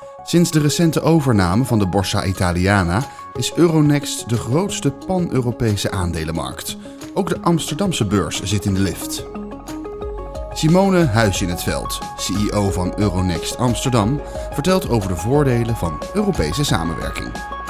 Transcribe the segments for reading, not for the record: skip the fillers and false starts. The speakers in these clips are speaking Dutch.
Sinds de recente overname van de Borsa Italiana is Euronext de grootste pan-Europese aandelenmarkt. Ook de Amsterdamse beurs zit in de lift. Simone Huis-in-het-Veld, CEO van Euronext Amsterdam, vertelt over de voordelen van Europese samenwerking.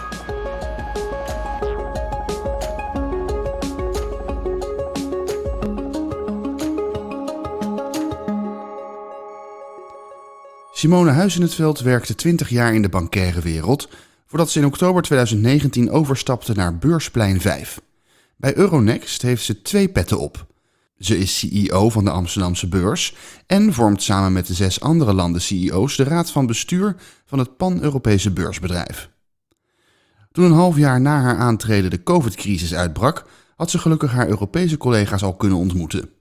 Simone Huis-in-het-Veld werkte 20 jaar in de bankaire wereld, voordat ze in oktober 2019 overstapte naar Beursplein 5. Bij Euronext heeft ze 2 petten op. Ze is CEO van de Amsterdamse beurs en vormt samen met de 6 andere landen CEO's de raad van bestuur van het pan-Europese beursbedrijf. Toen een half jaar na haar aantreden de COVID-crisis uitbrak, had ze gelukkig haar Europese collega's al kunnen ontmoeten.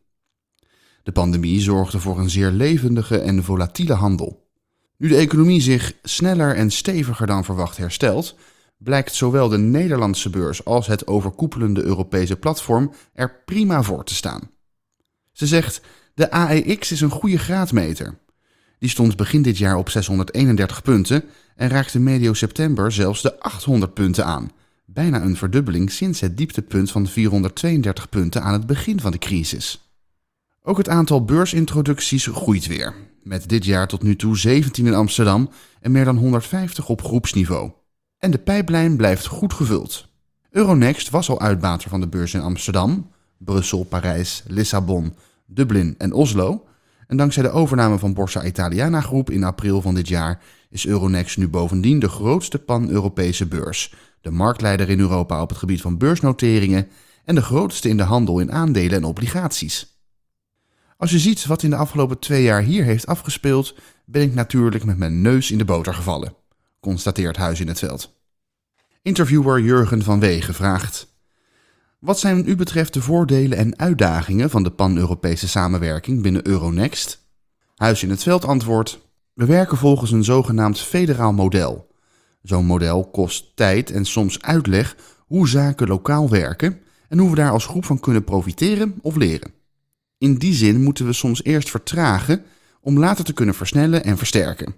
De pandemie zorgde voor een zeer levendige en volatiele handel. Nu de economie zich sneller en steviger dan verwacht herstelt, blijkt zowel de Nederlandse beurs als het overkoepelende Europese platform er prima voor te staan. Ze zegt, de AEX is een goede graadmeter. Die stond begin dit jaar op 631 punten en raakte medio september zelfs de 800 punten aan. Bijna een verdubbeling sinds het dieptepunt van 432 punten aan het begin van de crisis. Ook het aantal beursintroducties groeit weer. Met dit jaar tot nu toe 17 in Amsterdam en meer dan 150 op groepsniveau. En de pijplijn blijft goed gevuld. Euronext was al uitbater van de beurs in Amsterdam, Brussel, Parijs, Lissabon, Dublin en Oslo. En dankzij de overname van Borsa Italiana Groep in april van dit jaar is Euronext nu bovendien de grootste pan-Europese beurs. De marktleider in Europa op het gebied van beursnoteringen en de grootste in de handel in aandelen en obligaties. Als je ziet wat in de afgelopen 2 jaar hier heeft afgespeeld, ben ik natuurlijk met mijn neus in de boter gevallen, constateert Huis-in-het-Veld. Interviewer Jurgen van Wegen vraagt: wat zijn u betreft de voordelen en uitdagingen van de pan-Europese samenwerking binnen Euronext? Huis-in-het-Veld antwoordt: we werken volgens een zogenaamd federaal model. Zo'n model kost tijd en soms uitleg hoe zaken lokaal werken en hoe we daar als groep van kunnen profiteren of leren. In die zin moeten we soms eerst vertragen om later te kunnen versnellen en versterken.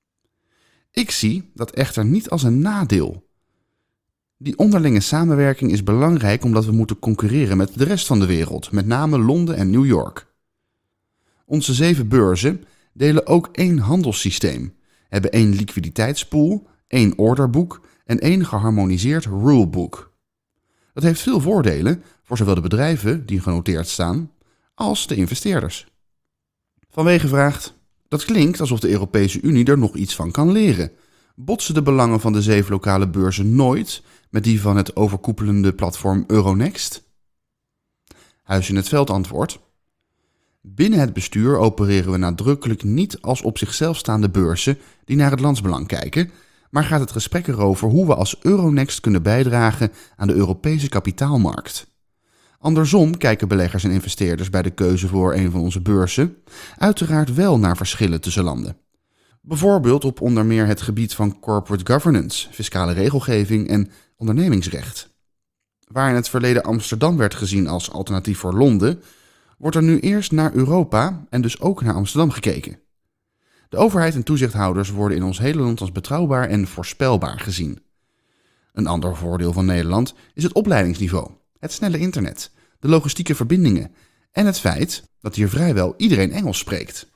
Ik zie dat echter niet als een nadeel. Die onderlinge samenwerking is belangrijk omdat we moeten concurreren met de rest van de wereld, met name Londen en New York. Onze 7 beurzen delen ook 1 handelssysteem, hebben 1 liquiditeitspool, 1 orderboek en 1 geharmoniseerd rulebook. Dat heeft veel voordelen voor zowel de bedrijven die genoteerd staan als de investeerders. Van Wegen vraagt: dat klinkt alsof de Europese Unie er nog iets van kan leren. Botsen de belangen van de 7 lokale beurzen nooit met die van het overkoepelende platform Euronext? Huis-in-het-Veld antwoordt: binnen het bestuur opereren we nadrukkelijk niet als op zichzelf staande beurzen die naar het landsbelang kijken, maar gaat het gesprek erover hoe we als Euronext kunnen bijdragen aan de Europese kapitaalmarkt. Andersom kijken beleggers en investeerders bij de keuze voor een van onze beurzen uiteraard wel naar verschillen tussen landen. Bijvoorbeeld op onder meer het gebied van corporate governance, fiscale regelgeving en ondernemingsrecht. Waar in het verleden Amsterdam werd gezien als alternatief voor Londen, wordt er nu eerst naar Europa en dus ook naar Amsterdam gekeken. De overheid en toezichthouders worden in ons hele land als betrouwbaar en voorspelbaar gezien. Een ander voordeel van Nederland is het opleidingsniveau, het snelle internet, de logistieke verbindingen en het feit dat hier vrijwel iedereen Engels spreekt.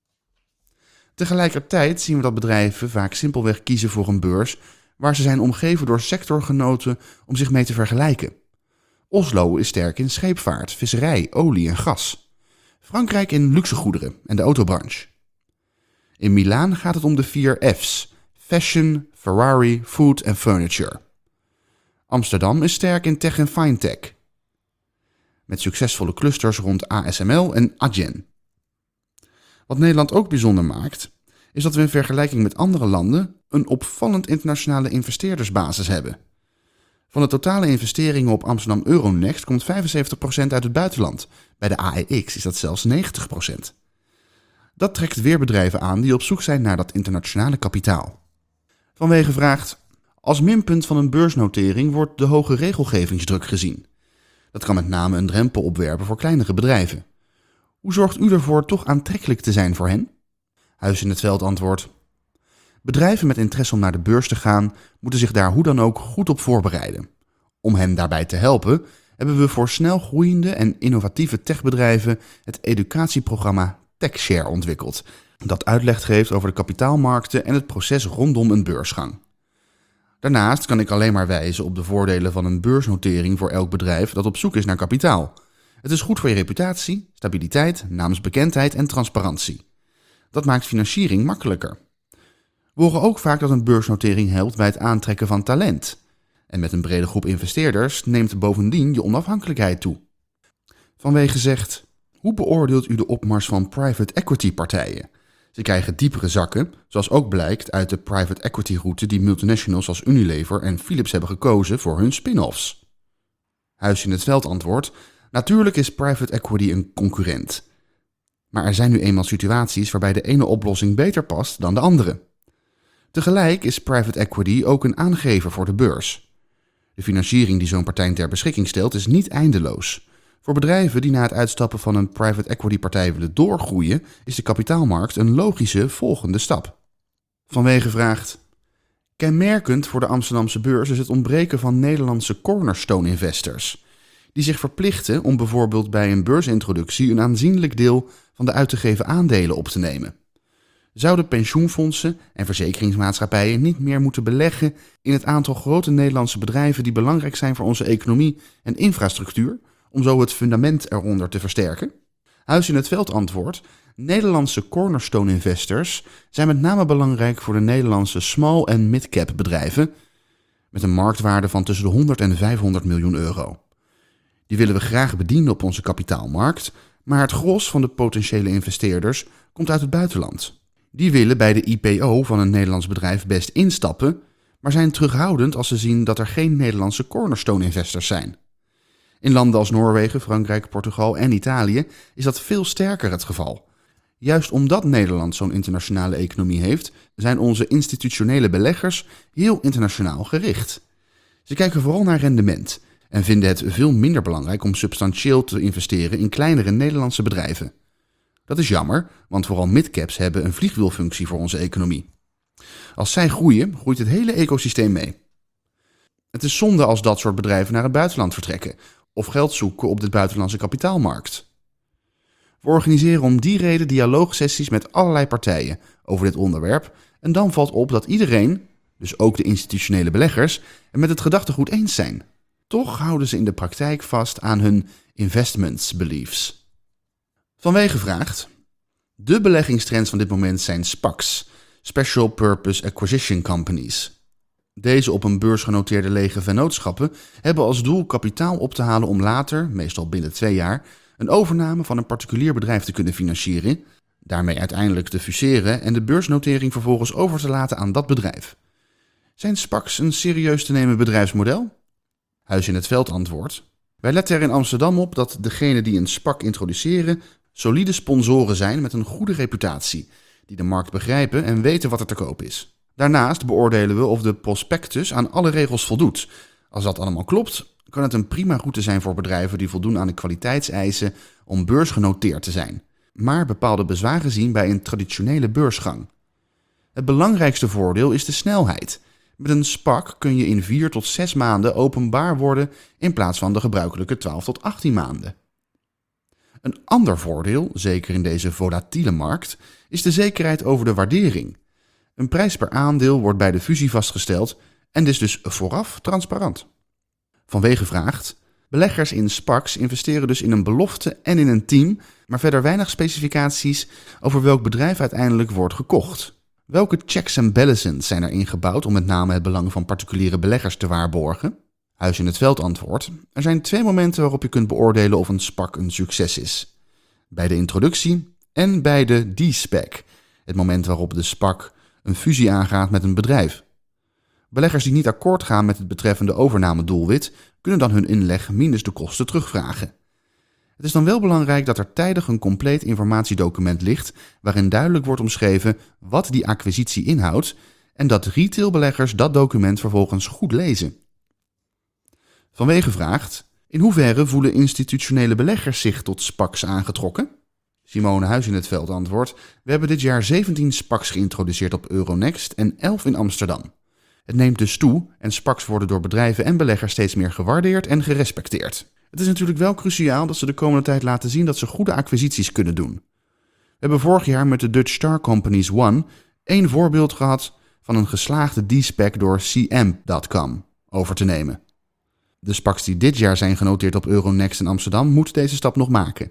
Tegelijkertijd zien we dat bedrijven vaak simpelweg kiezen voor een beurs waar ze zijn omgeven door sectorgenoten om zich mee te vergelijken. Oslo is sterk in scheepvaart, visserij, olie en gas. Frankrijk in luxegoederen en de autobranche. In Milaan gaat het om de 4 F's: fashion, Ferrari, food en furniture. Amsterdam is sterk in tech en fintech, met succesvolle clusters rond ASML en Adyen. Wat Nederland ook bijzonder maakt, is dat we in vergelijking met andere landen een opvallend internationale investeerdersbasis hebben. Van de totale investeringen op Amsterdam Euronext komt 75% uit het buitenland. Bij de AEX is dat zelfs 90%. Dat trekt weer bedrijven aan die op zoek zijn naar dat internationale kapitaal. Van Wegen vraagt: als minpunt van een beursnotering wordt de hoge regelgevingsdruk gezien. Dat kan met name een drempel opwerpen voor kleinere bedrijven. Hoe zorgt u ervoor toch aantrekkelijk te zijn voor hen? Huis-in-het-Veld antwoordt: Bedrijven met interesse om naar de beurs te gaan, moeten zich daar hoe dan ook goed op voorbereiden. Om hen daarbij te helpen, hebben we voor snel groeiende en innovatieve techbedrijven het educatieprogramma TechShare ontwikkeld, dat uitleg geeft over de kapitaalmarkten en het proces rondom een beursgang. Daarnaast kan ik alleen maar wijzen op de voordelen van een beursnotering voor elk bedrijf dat op zoek is naar kapitaal. Het is goed voor je reputatie, stabiliteit, naamsbekendheid en transparantie. Dat maakt financiering makkelijker. We horen ook vaak dat een beursnotering helpt bij het aantrekken van talent. En met een brede groep investeerders neemt bovendien je onafhankelijkheid toe. Vanwege zegt, hoe beoordeelt u de opmars van private equity partijen? Ze krijgen diepere zakken, zoals ook blijkt uit de private equity route die multinationals als Unilever en Philips hebben gekozen voor hun spin-offs. Huis in het Veld antwoordt, natuurlijk is private equity een concurrent. Maar er zijn nu eenmaal situaties waarbij de ene oplossing beter past dan de andere. Tegelijk is private equity ook een aangever voor de beurs. De financiering die zo'n partij ter beschikking stelt is niet eindeloos. Voor bedrijven die na het uitstappen van een private equity partij willen doorgroeien, is de kapitaalmarkt een logische volgende stap. Vanwege vraagt, kenmerkend voor de Amsterdamse beurs is het ontbreken van Nederlandse cornerstone investors, die zich verplichten om bijvoorbeeld bij een beursintroductie een aanzienlijk deel van de uit te geven aandelen op te nemen. Zouden pensioenfondsen en verzekeringsmaatschappijen niet meer moeten beleggen in het aantal grote Nederlandse bedrijven die belangrijk zijn voor onze economie en infrastructuur, om zo het fundament eronder te versterken? Huis in het Veld antwoordt, Nederlandse cornerstone investors zijn met name belangrijk voor de Nederlandse small- en mid-cap bedrijven met een marktwaarde van tussen de 100 en 500 miljoen euro. Die willen we graag bedienen op onze kapitaalmarkt, maar het gros van de potentiële investeerders komt uit het buitenland. Die willen bij de IPO van een Nederlands bedrijf best instappen, maar zijn terughoudend als ze zien dat er geen Nederlandse cornerstone investors zijn. In landen als Noorwegen, Frankrijk, Portugal en Italië is dat veel sterker het geval. Juist omdat Nederland zo'n internationale economie heeft, zijn onze institutionele beleggers heel internationaal gericht. Ze kijken vooral naar rendement en vinden het veel minder belangrijk om substantieel te investeren in kleinere Nederlandse bedrijven. Dat is jammer, want vooral midcaps hebben een vliegwielfunctie voor onze economie. Als zij groeien, groeit het hele ecosysteem mee. Het is zonde als dat soort bedrijven naar het buitenland vertrekken of geld zoeken op de buitenlandse kapitaalmarkt. We organiseren om die reden dialoogsessies met allerlei partijen over dit onderwerp en dan valt op dat iedereen, dus ook de institutionele beleggers, het met het gedachtegoed eens zijn. Toch houden ze in de praktijk vast aan hun investments beliefs. Vanwege vraagt, de beleggingstrends van dit moment zijn SPACs, Special Purpose Acquisition Companies. Deze op een beurs genoteerde lege vennootschappen hebben als doel kapitaal op te halen om later, meestal binnen 2 jaar, een overname van een particulier bedrijf te kunnen financieren, daarmee uiteindelijk te fuseren en de beursnotering vervolgens over te laten aan dat bedrijf. Zijn SPACs een serieus te nemen bedrijfsmodel? Huis in het Veld antwoordt, wij letten er in Amsterdam op dat degenen die een SPAC introduceren solide sponsoren zijn met een goede reputatie, die de markt begrijpen en weten wat er te koop is. Daarnaast beoordelen we of de prospectus aan alle regels voldoet. Als dat allemaal klopt, kan het een prima route zijn voor bedrijven die voldoen aan de kwaliteitseisen om beursgenoteerd te zijn, maar bepaalde bezwaren zien bij een traditionele beursgang. Het belangrijkste voordeel is de snelheid. Met een SPAC kun je in 4 tot 6 maanden openbaar worden in plaats van de gebruikelijke 12 tot 18 maanden. Een ander voordeel, zeker in deze volatiele markt, is de zekerheid over de waardering. Een prijs per aandeel wordt bij de fusie vastgesteld en is dus vooraf transparant. Vanwege vraagt, beleggers in SPACs investeren dus in een belofte en in een team, maar verder weinig specificaties over welk bedrijf uiteindelijk wordt gekocht. Welke checks en balances zijn er ingebouwd om met name het belang van particuliere beleggers te waarborgen? Huis in het Veld antwoordt, er zijn 2 momenten waarop je kunt beoordelen of een SPAC een succes is. Bij de introductie en bij de de-SPAC, het moment waarop de SPAC een fusie aangaat met een bedrijf. Beleggers die niet akkoord gaan met het betreffende overnamedoelwit kunnen dan hun inleg minus de kosten terugvragen. Het is dan wel belangrijk dat er tijdig een compleet informatiedocument ligt waarin duidelijk wordt omschreven wat die acquisitie inhoudt en dat retailbeleggers dat document vervolgens goed lezen. Vanwege vraagt, in hoeverre voelen institutionele beleggers zich tot SPACs aangetrokken? Simone Huis in het Veld antwoordt: we hebben dit jaar 17 SPACs geïntroduceerd op Euronext en 11 in Amsterdam. Het neemt dus toe en SPACs worden door bedrijven en beleggers steeds meer gewaardeerd en gerespecteerd. Het is natuurlijk wel cruciaal dat ze de komende tijd laten zien dat ze goede acquisities kunnen doen. We hebben vorig jaar met de Dutch Star Companies One 1 voorbeeld gehad van een geslaagde de-SPAC door CM.com over te nemen. De SPACs die dit jaar zijn genoteerd op Euronext in Amsterdam moeten deze stap nog maken.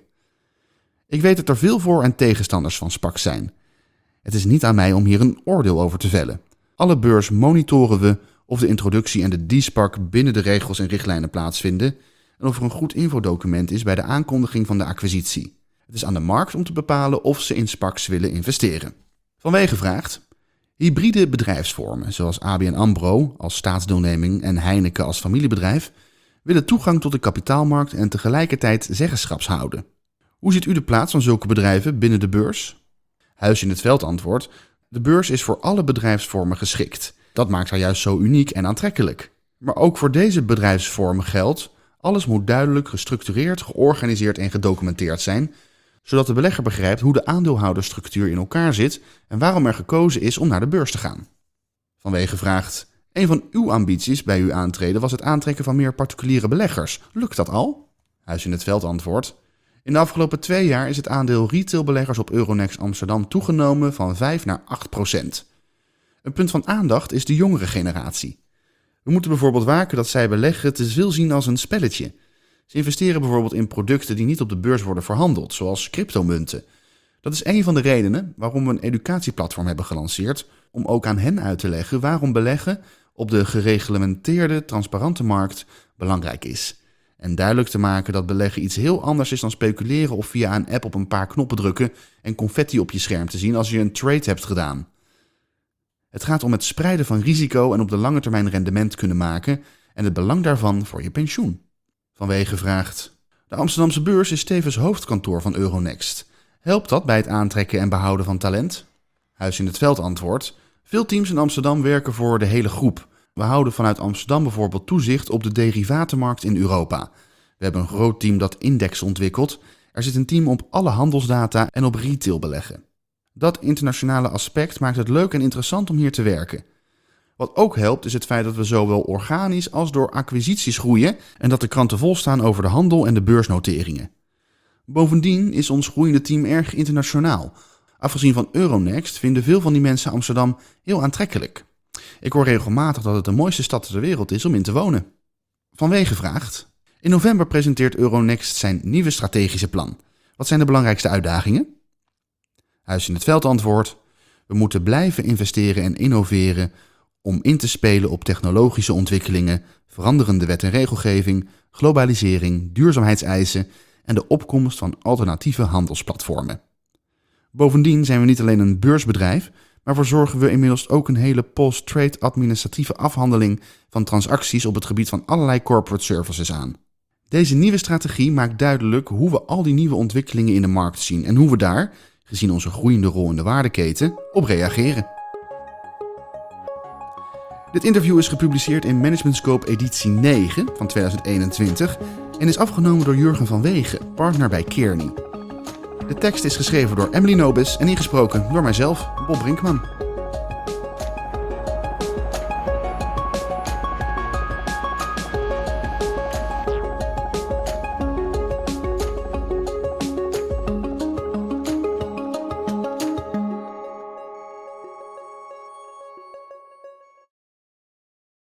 Ik weet dat er veel voor- en tegenstanders van SPACs zijn. Het is niet aan mij om hier een oordeel over te vellen. Alle beurs monitoren we of de introductie en de de-SPAC binnen de regels en richtlijnen plaatsvinden en of er een goed infodocument is bij de aankondiging van de acquisitie. Het is aan de markt om te bepalen of ze in SPACs willen investeren. Van Wegen vraagt: hybride bedrijfsvormen zoals ABN AMRO als staatsdeelneming en Heineken als familiebedrijf willen toegang tot de kapitaalmarkt en tegelijkertijd zeggenschaps houden. Hoe ziet u de plaats van zulke bedrijven binnen de beurs? Huis in het Veld antwoordt: de beurs is voor alle bedrijfsvormen geschikt. Dat maakt haar juist zo uniek en aantrekkelijk. Maar ook voor deze bedrijfsvormen geldt: alles moet duidelijk, gestructureerd, georganiseerd en gedocumenteerd zijn, zodat de belegger begrijpt hoe de aandeelhoudersstructuur in elkaar zit en waarom er gekozen is om naar de beurs te gaan. Van Wegen vraagt: een van uw ambities bij uw aantreden was het aantrekken van meer particuliere beleggers. Lukt dat al? Huis in het Veld antwoordt: in de afgelopen 2 jaar is het aandeel retailbeleggers op Euronext Amsterdam toegenomen van 5 naar 8%. Een punt van aandacht is de jongere generatie. We moeten bijvoorbeeld waken dat zij beleggen te veel zien als een spelletje. Ze investeren bijvoorbeeld in producten die niet op de beurs worden verhandeld, zoals cryptomunten. Dat is een van de redenen waarom we een educatieplatform hebben gelanceerd, om ook aan hen uit te leggen waarom beleggen op de gereglementeerde, transparante markt belangrijk is. En duidelijk te maken dat beleggen iets heel anders is dan speculeren of via een app op een paar knoppen drukken en confetti op je scherm te zien als je een trade hebt gedaan. Het gaat om het spreiden van risico en op de lange termijn rendement kunnen maken en het belang daarvan voor je pensioen. Van Wegen vraagt: de Amsterdamse beurs is tevens hoofdkantoor van Euronext. Helpt dat bij het aantrekken en behouden van talent? Huis in het Veld antwoordt: veel teams in Amsterdam werken voor de hele groep. We houden vanuit Amsterdam bijvoorbeeld toezicht op de derivatenmarkt in Europa. We hebben een groot team dat index ontwikkelt. Er zit een team op alle handelsdata en op retail beleggen. Dat internationale aspect maakt het leuk en interessant om hier te werken. Wat ook helpt is het feit dat we zowel organisch als door acquisities groeien en dat de kranten vol staan over de handel en de beursnoteringen. Bovendien is ons groeiende team erg internationaal. Afgezien van Euronext vinden veel van die mensen Amsterdam heel aantrekkelijk. Ik hoor regelmatig dat het de mooiste stad ter wereld is om in te wonen. Van Wegen vraagt: in november presenteert Euronext zijn nieuwe strategische plan. Wat zijn de belangrijkste uitdagingen? Huis in het Veld antwoordt: we moeten blijven investeren en innoveren om in te spelen op technologische ontwikkelingen, veranderende wet en regelgeving, globalisering, duurzaamheidseisen en de opkomst van alternatieve handelsplatformen. Bovendien zijn we niet alleen een beursbedrijf, maar verzorgen we inmiddels ook een hele post-trade administratieve afhandeling van transacties op het gebied van allerlei corporate services aan. Deze nieuwe strategie maakt duidelijk hoe we al die nieuwe ontwikkelingen in de markt zien en hoe we daar, gezien onze groeiende rol in de waardeketen, op reageren. Dit interview is gepubliceerd in Management Scope editie 9 van 2021 en is afgenomen door Jurgen van Wegen, partner bij Kearney. De tekst is geschreven door Emily Nobis en ingesproken door mijzelf, Bob Brinkman.